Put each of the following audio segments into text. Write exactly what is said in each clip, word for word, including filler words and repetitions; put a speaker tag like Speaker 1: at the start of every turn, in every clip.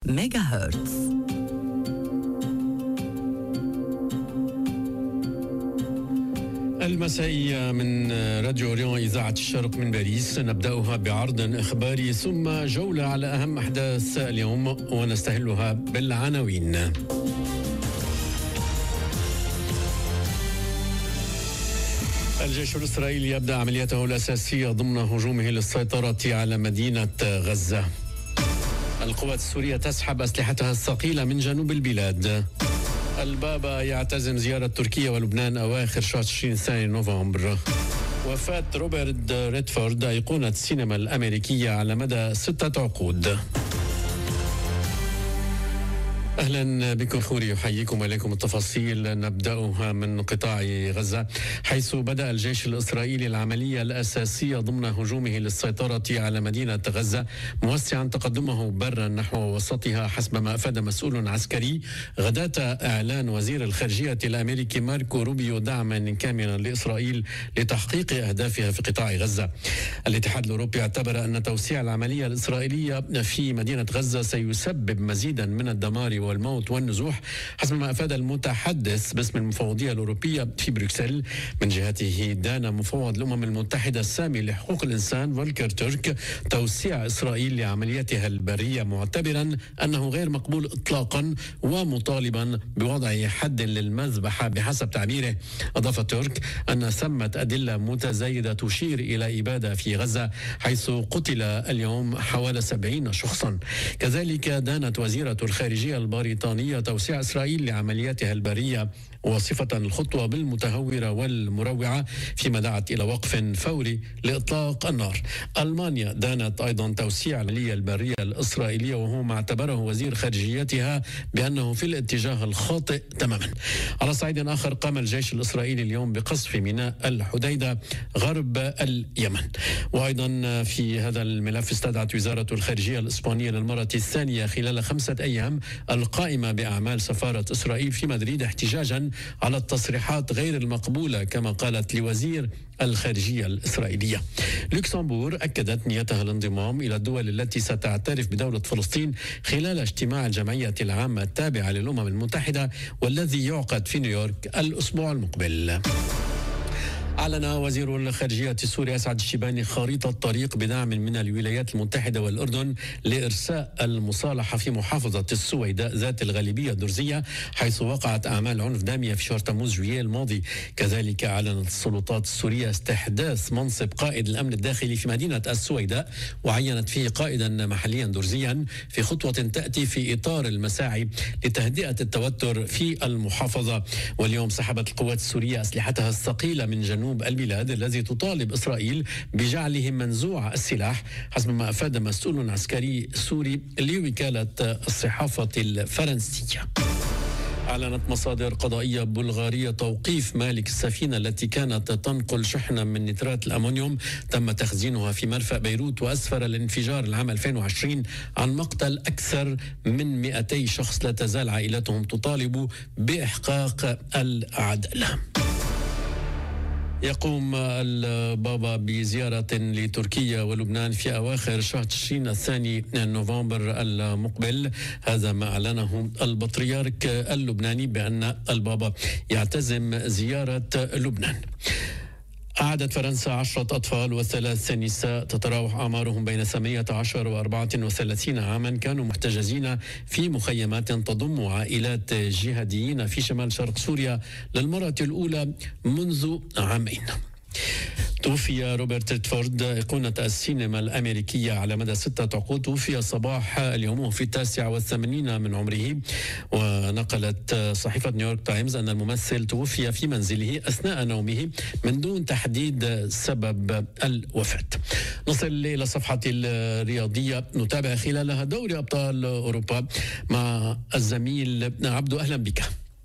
Speaker 1: ميجا هرتز.
Speaker 2: المسائية من راديو أوريون إذاعة الشرق من باريس، نبدأها بعرض إخباري ثم جولة على أهم أحداث اليوم ونستهلها بالعناوين. الجيش الإسرائيلي يبدأ عملياته الأساسية ضمن هجومه للسيطرة على مدينة غزة. القوات السورية تسحب أسلحتها الثقيلة من جنوب البلاد. البابا يعتزم زيارة تركيا ولبنان أواخر شهر تشرين الثاني نوفمبر. وفاة روبرت ريدفورد أيقونة السينما الأمريكية على مدى ستة عقود. أهلا بكم خوري، يحييكم وإليكم التفاصيل. نبدأها من قطاع غزة، حيث بدأ الجيش الإسرائيلي العملية الأساسية ضمن هجومه للسيطرة على مدينة غزة، موسعا تقدمه برا نحو وسطها حسب ما أفاد مسؤول عسكري غداة إعلان وزير الخارجية الأمريكي ماركو روبيو دعما كاملا لإسرائيل لتحقيق أهدافها في قطاع غزة. الاتحاد الأوروبي اعتبر أن توسيع العملية الإسرائيلية في مدينة غزة سيسبب مزيدا من الدمار والموت والنزوح، حسب ما أفاد المتحدث باسم المفوضية الأوروبية في بروكسل. من جهته دان مفوض الأمم المتحدة السامي لحقوق الإنسان فولكر ترك توسيع إسرائيل لعملياتها البرية، معتبرا أنه غير مقبول إطلاقا ومطالبا بوضع حد للمذبحة بحسب تعبيره. أضاف ترك أن ثمة أدلة متزايدة تشير إلى إبادة في غزة، حيث قتل اليوم حوالي سبعين شخصا. كذلك دانت وزيرة الخارجية البريطانية توسيع إسرائيل لعملياتها البرية، وصفة الخطوة بالمتهورة والمروعة، فيما دعت إلى وقف فوري لإطلاق النار. ألمانيا دانت أيضا توسيع العملية البرية الإسرائيلية، وهو ما اعتبره وزير خارجيتها بأنه في الاتجاه الخاطئ تماما. على صعيد آخر، قام الجيش الإسرائيلي اليوم بقصف ميناء الحديدة غرب اليمن. وأيضا في هذا الملف، استدعت وزارة الخارجية الإسبانية للمرة الثانية خلال خمسة أيام القائمة بأعمال سفارة إسرائيل في مدريد احتجاجا على التصريحات غير المقبولة، كما قالت لوزير الخارجية الإسرائيلية. لوكسمبور أكدت نيتها الانضمام إلى الدول التي ستعترف بدولة فلسطين خلال اجتماع الجمعية العامة التابعة للأمم المتحدة والذي يعقد في نيويورك الأسبوع المقبل. أعلن وزير الخارجية السوري أسعد الشيباني خريطة طريق بدعم من الولايات المتحدة والأردن لإرساء المصالحة في محافظة السويداء ذات الغالبية الدرزية، حيث وقعت أعمال عنف دامية في شهر تموز جويلية الماضي. كذلك أعلنت السلطات السورية استحداث منصب قائد الأمن الداخلي في مدينة السويداء، وعينت فيه قائدا محليا درزيا، في خطوة تأتي في إطار المساعي لتهدئة التوتر في المحافظة. واليوم سحبت القوات السورية أسلحتها الثقيلة من جنوب البلاد الذي تطالب إسرائيل بجعلهم منزوع السلاح، حسب ما أفاد مسؤول عسكري سوري لوكالة الصحافة الفرنسية. أعلنت مصادر قضائية بلغارية توقيف مالك السفينة التي كانت تنقل شحنة من نترات الأمونيوم تم تخزينها في مرفأ بيروت، وأسفر الانفجار العام ألفين وعشرين عن مقتل أكثر من مئتي شخص. لا تزال عائلتهم تطالب بإحقاق العدالة. يقوم البابا بزيارة لتركيا ولبنان في أواخر شهر تشرين الثاني نوفمبر المقبل. هذا ما أعلنه البطريرك اللبناني بأن البابا يعتزم زيارة لبنان. أعادت فرنسا عشرة أطفال وثلاث نساء تتراوح أعمارهم بين ثمانية عشر وأربعة وثلاثين عاما كانوا محتجزين في مخيمات تضم عائلات جهاديين في شمال شرق سوريا للمرة الأولى منذ عامين. توفي روبرت ريدفورد أيقونة السينما الأمريكية على مدى ستة عقود. توفي صباح اليوم في التاسعة والثمانين من عمره. ونقلت صحيفة نيويورك تايمز أن الممثل توفي في منزله أثناء نومه من دون تحديد سبب الوفاة. نصل إلى صفحة الرياضية، نتابع خلالها دوري أبطال أوروبا مع الزميل عبدو. أهلا بك.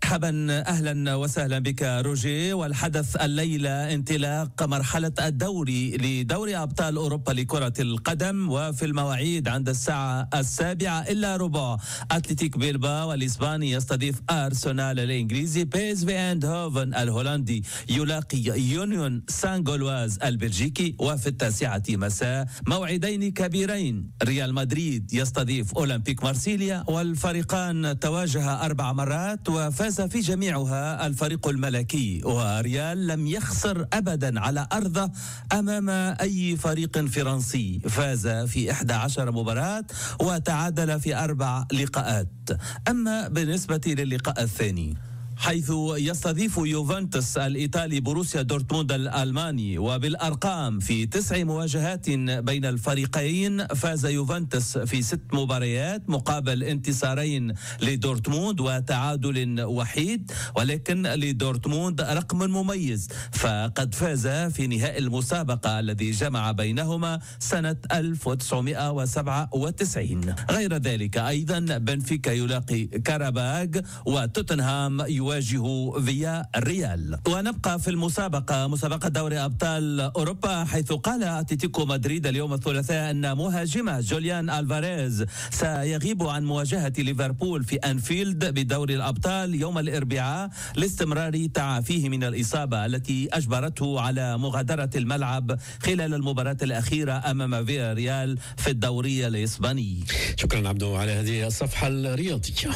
Speaker 1: مرحبا، أهلا وسهلا بك روجي. والحدث الليلة انطلاق مرحلة الدوري لدوري أبطال أوروبا لكرة القدم، وفي المواعيد عند الساعة السابعة إلا ربع أتلتيك بيلباو والإسباني يستضيف أرسنال الإنجليزي، بي اس في ايندهوفن الهولندي يلاقي يونيون سان جولواز البلجيكي. وفي التاسعة مساء موعدين كبيرين، ريال مدريد يستضيف أولمبيك مارسيليا، والفريقان تواجه أربع مرات وفاز في جميعها الفريق الملكي، وريال لم يخسر أبدا على أرضه أمام أي فريق فرنسي، فاز في إحدى عشر مباراة وتعادل في أربع لقاءات. أما بالنسبة للقاء الثاني حيث يستضيف يوفنتوس الإيطالي بروسيا دورتموند الألماني، وبالأرقام في تسع مواجهات بين الفريقين فاز يوفنتوس في ست مباريات مقابل انتصارين لدورتموند وتعادل وحيد، ولكن لدورتموند رقم مميز، فقد فاز في نهائي المسابقة الذي جمع بينهما سنة ألف وتسعمائة وسبعة وتسعين. غير ذلك أيضا بنفيكا يلاقي كاراباغ، وتوتنهام يواجه فيا الريال. ونبقى في المسابقة، مسابقة دوري أبطال أوروبا، حيث قال أتلتيكو مدريد اليوم الثلاثاء أن مهاجمه جوليان ألفاريز سيغيب عن مواجهة ليفربول في أنفيلد بدوري الأبطال يوم الأربعاء لاستمرار تعافيه من الإصابة التي أجبرته على مغادرة الملعب خلال المباراة الأخيرة أمام فيا ريال في الدوري الإسباني.
Speaker 2: شكرا عبدو على هذه الصفحة الرياضية.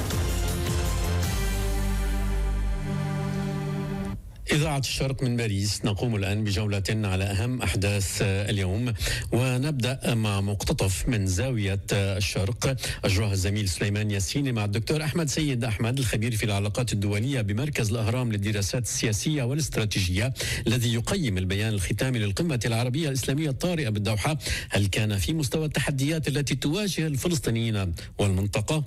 Speaker 2: إذاعة الشرق من باريس، نقوم الآن بجولة على أهم أحداث اليوم، ونبدأ مع مقتطف من زاوية الشرق أجراها الزميل سليمان ياسين مع الدكتور أحمد سيد أحمد، الخبير في العلاقات الدولية بمركز الأهرام للدراسات السياسية والاستراتيجية، الذي يقيم البيان الختامي للقمة العربية الإسلامية الطارئة بالدوحة. هل كان في مستوى التحديات التي تواجه الفلسطينيين والمنطقة؟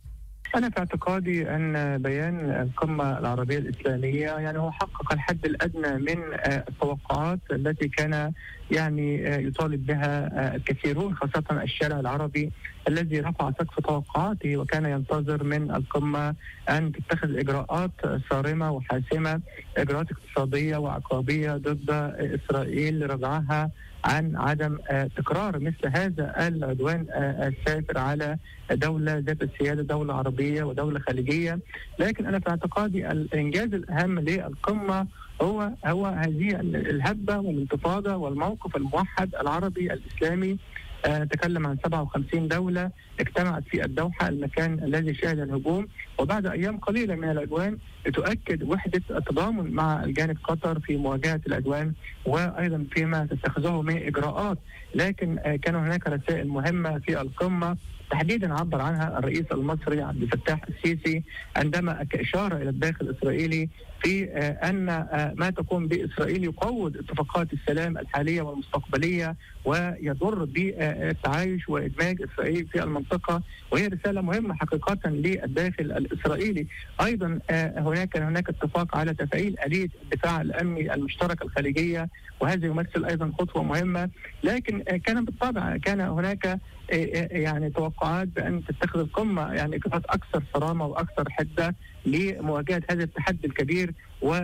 Speaker 3: أنا في اعتقادي أن بيان القمة العربية الإسلامية يعني هو حقق الحد الأدنى من التوقعات التي كان يعني يطالب بها الكثيرون، خاصة الشارع العربي الذي رفع سقف توقعاته وكان ينتظر من القمة أن تتخذ إجراءات صارمة وحاسمة، إجراءات اقتصادية وعقابية ضد إسرائيل لرجعها عن عدم تكرار مثل هذا العدوان السافر على دولة ذات السيادة، دولة عربية ودولة خليجية. لكن أنا في اعتقادي الإنجاز الأهم للقمة هو هو هذه الهبة والانتفاضة والموقف الموحد العربي الإسلامي. نتكلم عن سبعة وخمسين دولة اجتمعت في الدوحة، المكان الذي شهد الهجوم، وبعد أيام قليلة من العدوان تؤكد وحدة التضامن مع الجانب قطر في مواجهة العدوان وأيضا فيما تتخذه من إجراءات. لكن كان هناك رسائل مهمة في القمة تحديدا عبر عنها الرئيس المصري عبد الفتاح السيسي عندما كإشارة إلى الداخل الإسرائيلي في أن ما تقوم بإسرائيل يقوض اتفاقات السلام الحالية والمستقبلية ويضر بالتعايش وإدماج إسرائيل في المنطقة، وهي رسالة مهمة حقيقة للداخل الإسرائيلي. أيضا هناك هناك اتفاق على تفعيل آلية الدفاع الأمني المشترك الخليجية، وهذا يمثل أيضا خطوة مهمة. لكن كان بالطبع كان هناك يعني توقعات بأن تتخذ القمة يعني إجراءات أكثر صرامة وأكثر حدة لمواجهة هذا التحدي الكبير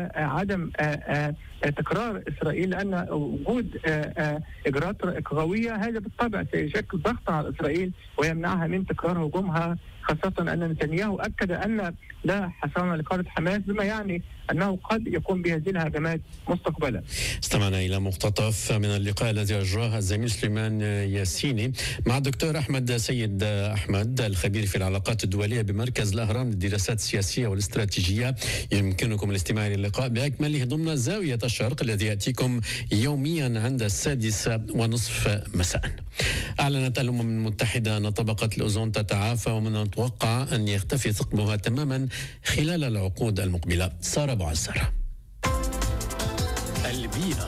Speaker 3: وعدم تكرار إسرائيل، لأن وجود إجراءات قوية هذا بالطبع سيشكل ضغط على إسرائيل ويمنعها من تكرار هجومها، خاصة أن نتنياهو أكد أن لا حصانة لقادة حماس، بما يعني أنه قد يكون بهذه الهجمات مستقبلا.
Speaker 2: استمعنا إلى مقتطف من اللقاء الذي أجراه الزميل سليمان ياسيني مع الدكتور أحمد سيد أحمد، الخبير في العلاقات الدولية بمركز الأهرام للدراسات السياسية والاستراتيجية. يمكنكم الاستماع إلى اللقاء بأكمله ضمن زاوية الشرق الذي يأتيكم يوميا عند السادسة ونصف مساء. أعلنت الأمم المتحدة أن طبقة الأوزون تتعافى ومن المتوقع أن يختفي ثقبها تماما خلال العقود المقبلة. سارة أبو عسر. البيئة.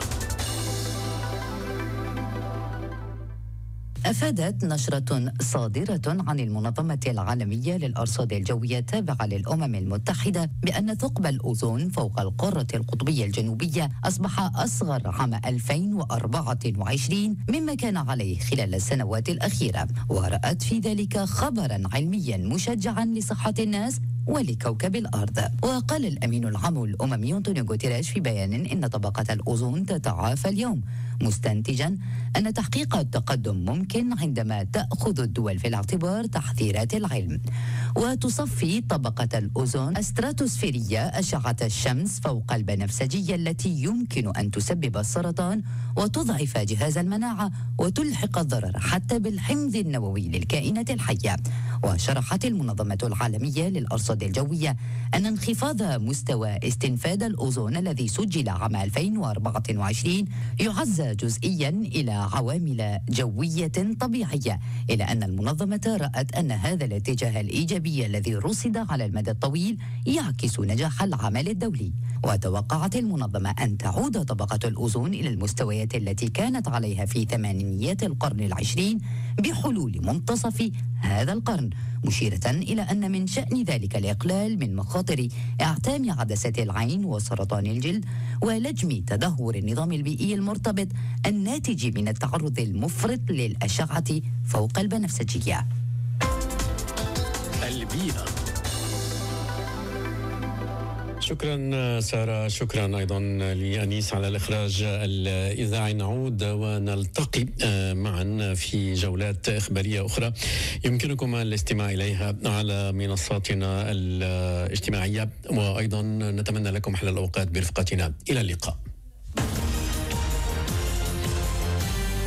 Speaker 4: أفادت نشرة صادرة عن المنظمة العالمية للأرصاد الجوية التابعة للأمم المتحدة بأن ثقب الأوزون فوق القارة القطبية الجنوبية أصبح أصغر عام ألفين وأربعة وعشرين مما كان عليه خلال السنوات الأخيرة، ورأت في ذلك خبرا علميا مشجعا لصحة الناس ولكوكب الأرض. وقال الأمين العام الأممي أنطونيو غوتيريش في بيان إن طبقة الأوزون تتعافى اليوم، مستنتجا أن تحقيق التقدم ممكن عندما تأخذ الدول في الاعتبار تحذيرات العلم. وتصفي طبقة الأوزون استراتوسفيرية أشعة الشمس فوق البنفسجية التي يمكن أن تسبب السرطان وتضعف جهاز المناعة وتلحق الضرر حتى بالحمض النووي للكائنات الحية. وشرحت المنظمة العالمية للأرصاد الجوية أن انخفاض مستوى استنفاد الأوزون الذي سجل عام ألفين وأربعة وعشرين يعزى جزئيا إلى عوامل جوية طبيعية، إلى أن المنظمة رأت أن هذا الاتجاه الإيجابي الذي رصد على المدى الطويل يعكس نجاح العمل الدولي. وتوقعت المنظمة أن تعود طبقة الأوزون إلى المستويات التي كانت عليها في ثمانينيات القرن العشرين بحلول منتصف هذا القرن، مشيرة إلى أن من شأن ذلك الإقلال من مخاطر اعتام عدسة العين وسرطان الجلد ولجم تدهور النظام البيئي المرتبط الناتج من التعرض المفرط للأشعة فوق البنفسجية.
Speaker 2: البيئة. شكرا سارة، شكرا أيضا لأنيس على الإخراج الإذاعي. نعود ونلتقي معا في جولات إخبارية أخرى يمكنكم الاستماع إليها على منصاتنا الاجتماعية، وأيضا نتمنى لكم حل الأوقات برفقتنا. إلى اللقاء.